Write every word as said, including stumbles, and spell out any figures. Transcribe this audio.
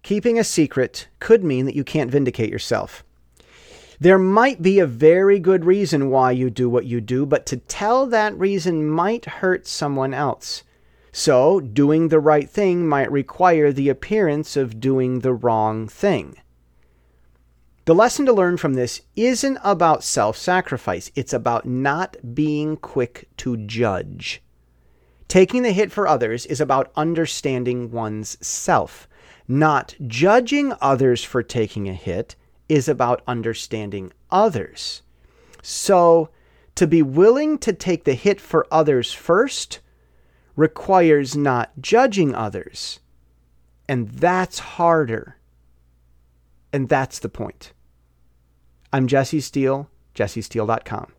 keeping a secret could mean that you can't vindicate yourself. There might be a very good reason why you do what you do, but to tell that reason might hurt someone else. So, doing the right thing might require the appearance of doing the wrong thing. The lesson to learn from this isn't about self-sacrifice. It's about not being quick to judge. Taking the hit for others is about understanding one's self. Not judging others for taking a hit is about understanding others. So, to be willing to take the hit for others first requires not judging others. And that's harder. And that's the point. I'm Jesse Steele, jesse steele dot com.